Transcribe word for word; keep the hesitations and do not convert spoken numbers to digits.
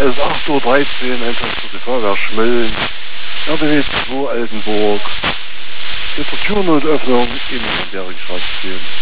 Es ist acht Uhr dreizehn, einfach zur Feuerwehr Schmölln, R B W zwei Altenburg, mit der Türnotöffnung in der Bergstraße stehen.